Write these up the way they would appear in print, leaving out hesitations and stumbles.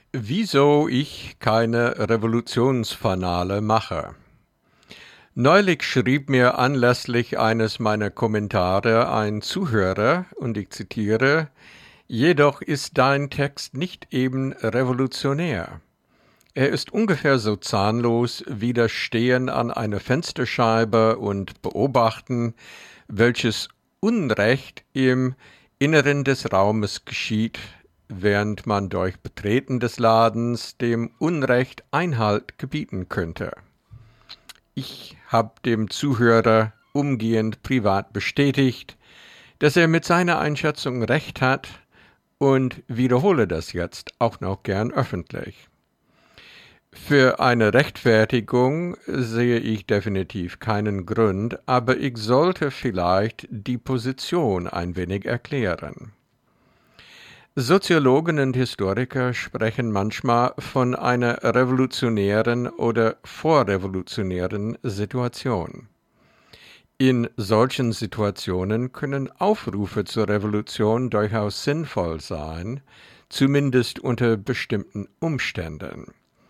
Wieso ich keine Revolutionsfanale mache. Neulich schrieb mir anlässlich eines meiner Kommentare ein Zuhörer, und ich zitiere, »Jedoch ist dein Text nicht eben revolutionär. Er ist ungefähr so zahnlos wie das Stehen an einer Fensterscheibe und Beobachten, welches Unrecht im Inneren des Raumes geschieht, während man durch Betreten des Ladens dem Unrecht Einhalt gebieten könnte.« Ich habe dem Zuhörer umgehend privat bestätigt, dass er mit seiner Einschätzung recht hat und wiederhole das jetzt auch noch gern öffentlich. Für eine Rechtfertigung sehe ich definitiv keinen Grund, aber ich sollte vielleicht die Position ein wenig erklären. Soziologen und Historiker sprechen manchmal von einer revolutionären oder vorrevolutionären Situation. In solchen Situationen können Aufrufe zur Revolution durchaus sinnvoll sein, zumindest unter bestimmten Umständen.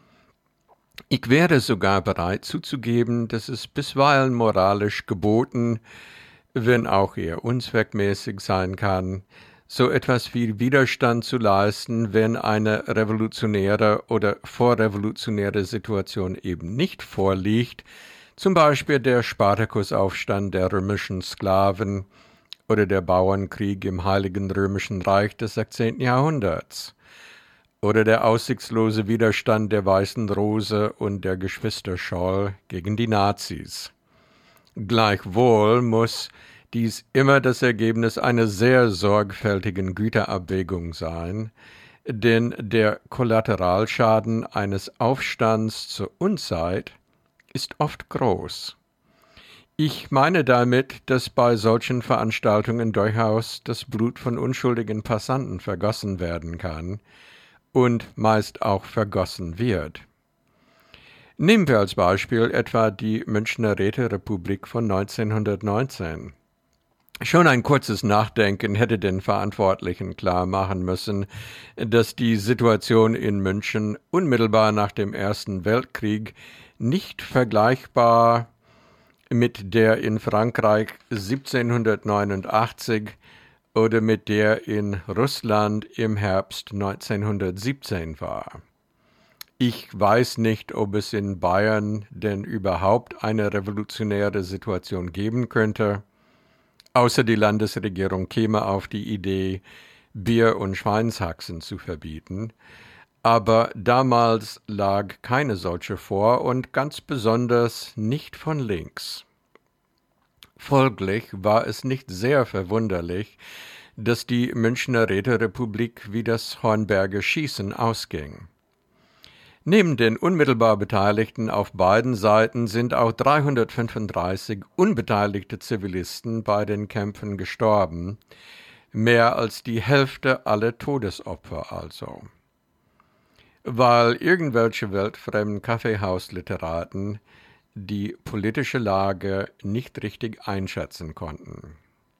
Ich wäre sogar bereit zuzugeben, dass es bisweilen moralisch geboten, wenn auch eher unzweckmäßig sein kann, so etwas wie Widerstand zu leisten, wenn eine revolutionäre oder vorrevolutionäre Situation eben nicht vorliegt, zum Beispiel der Spartakusaufstand der römischen Sklaven oder der Bauernkrieg im Heiligen Römischen Reich des 16. Jahrhunderts oder der aussichtslose Widerstand der Weißen Rose und der Geschwister Scholl gegen die Nazis. Gleichwohl muss dies immer das Ergebnis einer sehr sorgfältigen Güterabwägung sein, denn der Kollateralschaden eines Aufstands zur Unzeit ist oft groß. Ich meine damit, dass bei solchen Veranstaltungen durchaus das Blut von unschuldigen Passanten vergossen werden kann und meist auch vergossen wird. Nehmen wir als Beispiel etwa die Münchner Räterepublik von 1919. Schon ein kurzes Nachdenken hätte den Verantwortlichen klar machen müssen, dass die Situation in München unmittelbar nach dem Ersten Weltkrieg nicht vergleichbar mit der in Frankreich 1789 oder mit der in Russland im Herbst 1917 war. Ich weiß nicht, ob es in Bayern denn überhaupt eine revolutionäre Situation geben könnte, außer die Landesregierung käme auf die Idee, Bier und Schweinshaxen zu verbieten. Aber damals lag keine solche vor und ganz besonders nicht von links. Folglich war es nicht sehr verwunderlich, dass die Münchner Räterepublik wie das Hornberger Schießen ausging. Neben den unmittelbar Beteiligten auf beiden Seiten sind auch 335 unbeteiligte Zivilisten bei den Kämpfen gestorben, mehr als die Hälfte aller Todesopfer also. Weil irgendwelche weltfremden Kaffeehausliteraten die politische Lage nicht richtig einschätzen konnten.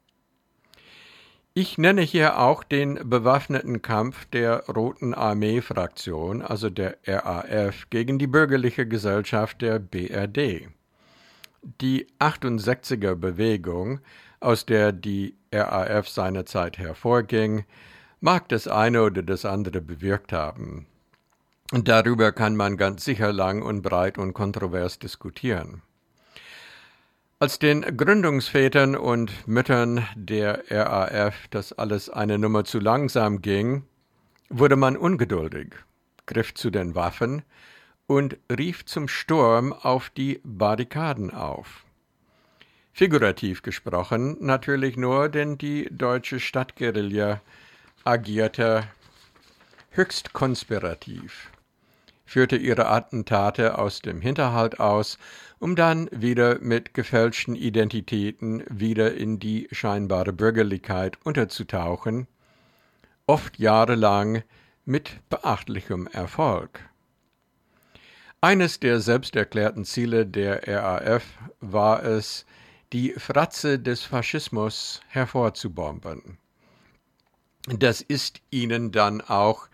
Ich nenne hier auch den bewaffneten Kampf der Roten Armee-Fraktion, also der RAF, gegen die bürgerliche Gesellschaft der BRD. Die 68er-Bewegung, aus der die RAF seinerzeit hervorging, mag das eine oder das andere bewirkt haben. Und darüber kann man ganz sicher lang und breit und kontrovers diskutieren. Als den Gründungsvätern und Müttern der RAF das alles eine Nummer zu langsam ging, wurde man ungeduldig, griff zu den Waffen und rief zum Sturm auf die Barrikaden auf. Figurativ gesprochen natürlich nur, denn die deutsche Stadtguerilla agierte höchst konspirativ, führte ihre Attentate aus dem Hinterhalt aus, um dann wieder mit gefälschten Identitäten wieder in die scheinbare Bürgerlichkeit unterzutauchen, oft jahrelang mit beachtlichem Erfolg. Eines der selbsterklärten Ziele der RAF war es, die Fratze des Faschismus hervorzubomben. Das ist ihnen dann auch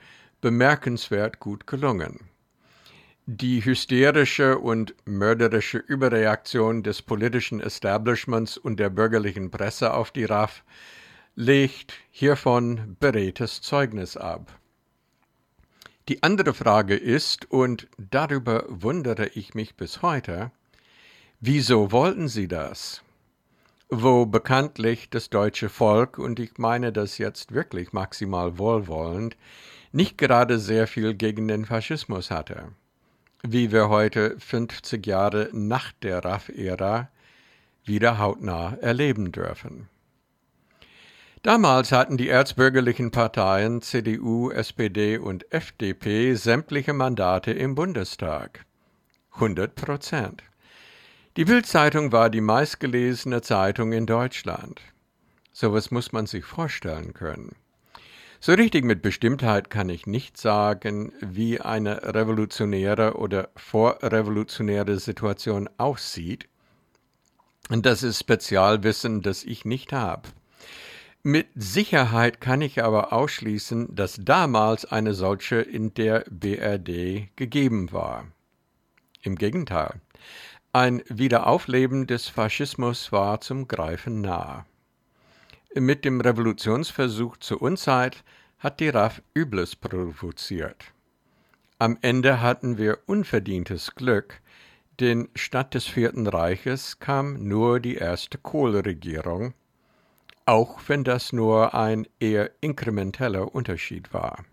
bemerkenswert gut gelungen. Die hysterische und mörderische Überreaktion des politischen Establishments und der bürgerlichen Presse auf die RAF legt hiervon beredtes Zeugnis ab. Die andere Frage ist, und darüber wundere ich mich bis heute, wieso wollten sie das? Wo bekanntlich das deutsche Volk, und ich meine das jetzt wirklich maximal wohlwollend, nicht gerade sehr viel gegen den Faschismus hatte, wie wir heute 50 Jahre nach der RAF-Ära wieder hautnah erleben dürfen. Damals hatten die erzbürgerlichen Parteien CDU, SPD und FDP sämtliche Mandate im Bundestag. 100%. Die Bild-Zeitung war die meistgelesene Zeitung in Deutschland. Sowas muss man sich vorstellen können. So richtig mit Bestimmtheit kann ich nicht sagen, wie eine revolutionäre oder vorrevolutionäre Situation aussieht. Und das ist Spezialwissen, das ich nicht habe. Mit Sicherheit kann ich aber ausschließen, dass damals eine solche in der BRD gegeben war. Im Gegenteil, ein Wiederaufleben des Faschismus war zum Greifen nah. Mit dem Revolutionsversuch zur Unzeit hat die RAF Übles provoziert. Am Ende hatten wir unverdientes Glück, denn statt des Vierten Reiches kam nur die erste Kohl-Regierung, auch wenn das nur ein eher inkrementeller Unterschied war.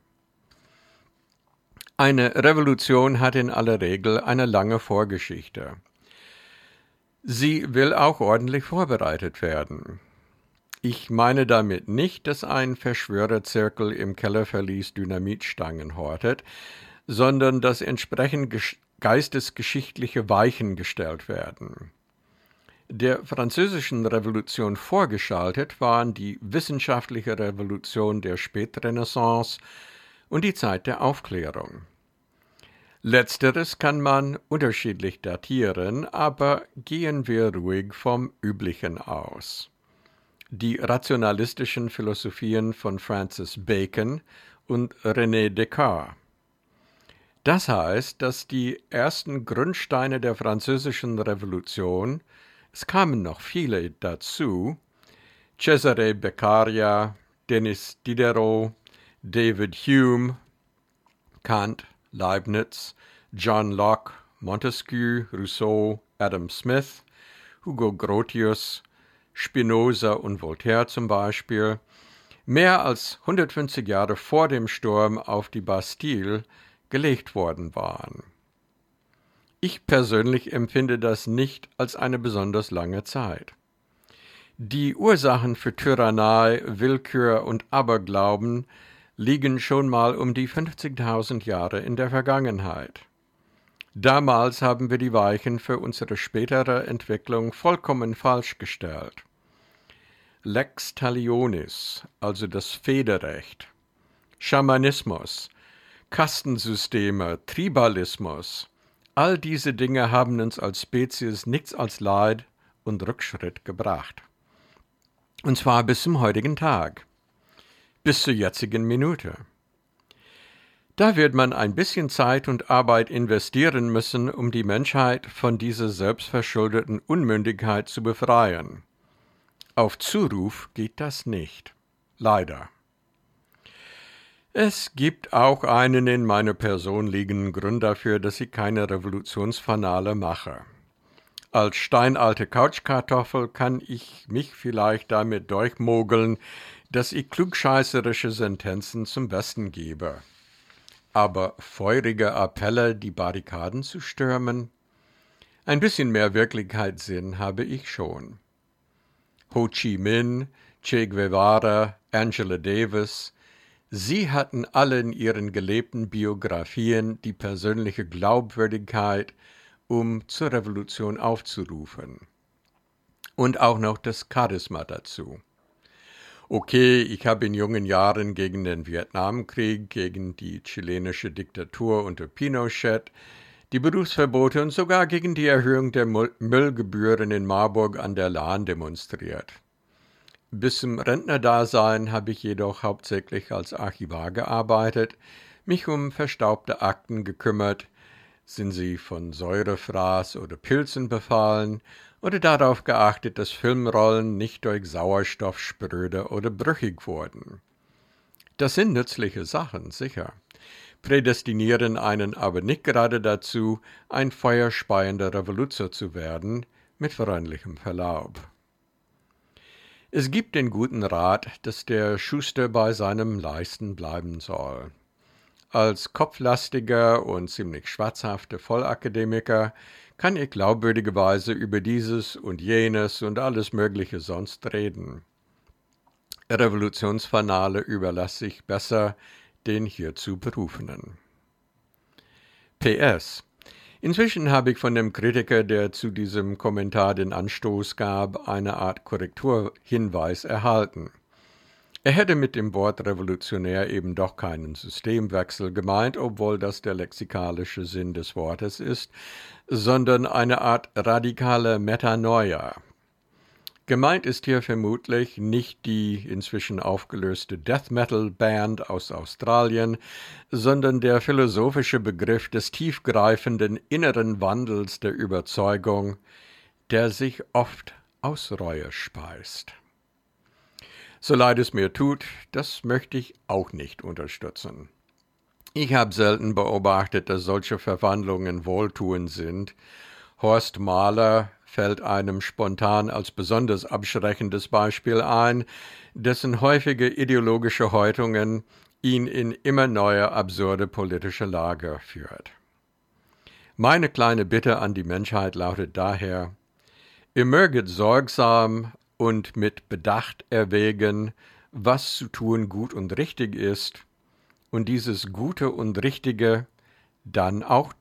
Eine Revolution hat in aller Regel eine lange Vorgeschichte. Sie will auch ordentlich vorbereitet werden. Ich meine damit nicht, dass ein Verschwörerzirkel im Kellerverlies Dynamitstangen hortet, sondern dass entsprechend geistesgeschichtliche Weichen gestellt werden. Der französischen Revolution vorgeschaltet waren die wissenschaftliche Revolution der Spätrenaissance und die Zeit der Aufklärung. Letzteres kann man unterschiedlich datieren, aber gehen wir ruhig vom Üblichen aus. Die rationalistischen Philosophien von Francis Bacon und René Descartes. Das heißt, dass die ersten Grundsteine der französischen Revolution, es kamen noch viele dazu, Cesare Beccaria, Denis Diderot, David Hume, Kant, Leibniz, John Locke, Montesquieu, Rousseau, Adam Smith, Hugo Grotius, Spinoza und Voltaire zum Beispiel, mehr als 150 Jahre vor dem Sturm auf die Bastille gelegt worden waren. Ich persönlich empfinde das nicht als eine besonders lange Zeit. Die Ursachen für Tyrannei, Willkür und Aberglauben liegen schon mal um die 50.000 Jahre in der Vergangenheit. Damals haben wir die Weichen für unsere spätere Entwicklung vollkommen falsch gestellt. Lex talionis, also das Federrecht, Schamanismus, Kastensysteme, Tribalismus, all diese Dinge haben uns als Spezies nichts als Leid und Rückschritt gebracht. Und zwar bis zum heutigen Tag, bis zur jetzigen Minute. Da wird man ein bisschen Zeit und Arbeit investieren müssen, um die Menschheit von dieser selbstverschuldeten Unmündigkeit zu befreien. Auf Zuruf geht das nicht. Leider. Es gibt auch einen in meiner Person liegenden Grund dafür, dass ich keine Revolutionsfanale mache. Als steinalte Couchkartoffel kann ich mich vielleicht damit durchmogeln, dass ich klugscheißerische Sentenzen zum Besten gebe. Aber feurige Appelle, die Barrikaden zu stürmen? Ein bisschen mehr Wirklichkeitssinn habe ich schon. Ho Chi Minh, Che Guevara, Angela Davis, sie hatten alle in ihren gelebten Biografien die persönliche Glaubwürdigkeit, um zur Revolution aufzurufen. Und auch noch das Charisma dazu. Okay, ich habe in jungen Jahren gegen den Vietnamkrieg, gegen die chilenische Diktatur unter Pinochet, die Berufsverbote und sogar gegen die Erhöhung der Müllgebühren in Marburg an der Lahn demonstriert. Bis zum Rentnerdasein habe ich jedoch hauptsächlich als Archivar gearbeitet, mich um verstaubte Akten gekümmert, sind sie von Säurefraß oder Pilzen befallen oder darauf geachtet, dass Filmrollen nicht durch Sauerstoff spröde oder brüchig wurden. Das sind nützliche Sachen, sicher, prädestinieren einen aber nicht gerade dazu, ein feuerspeiender Revoluzer zu werden, mit freundlichem Verlaub. Es gibt den guten Rat, dass der Schuster bei seinem Leisten bleiben soll. Als kopflastiger und ziemlich schwatzhafter Vollakademiker kann ich glaubwürdigerweise über dieses und jenes und alles Mögliche sonst reden. Revolutionsfanale überlasse ich besser den hierzu Berufenen. PS. Inzwischen habe ich von dem Kritiker, der zu diesem Kommentar den Anstoß gab, eine Art Korrekturhinweis erhalten. Er hätte mit dem Wort revolutionär eben doch keinen Systemwechsel gemeint, obwohl das der lexikalische Sinn des Wortes ist, sondern eine Art radikale Metanoia. Gemeint ist hier vermutlich nicht die inzwischen aufgelöste Death-Metal-Band aus Australien, sondern der philosophische Begriff des tiefgreifenden inneren Wandels der Überzeugung, der sich oft aus Reue speist. So leid es mir tut, das möchte ich auch nicht unterstützen. Ich habe selten beobachtet, dass solche Verwandlungen wohltuend sind. Horst Mahler fällt einem spontan als besonders abschreckendes Beispiel ein, dessen häufige ideologische Häutungen ihn in immer neue absurde politische Lager führt. Meine kleine Bitte an die Menschheit lautet daher: Ihr möget sorgsam und mit Bedacht erwägen, was zu tun gut und richtig ist, und dieses Gute und Richtige dann auch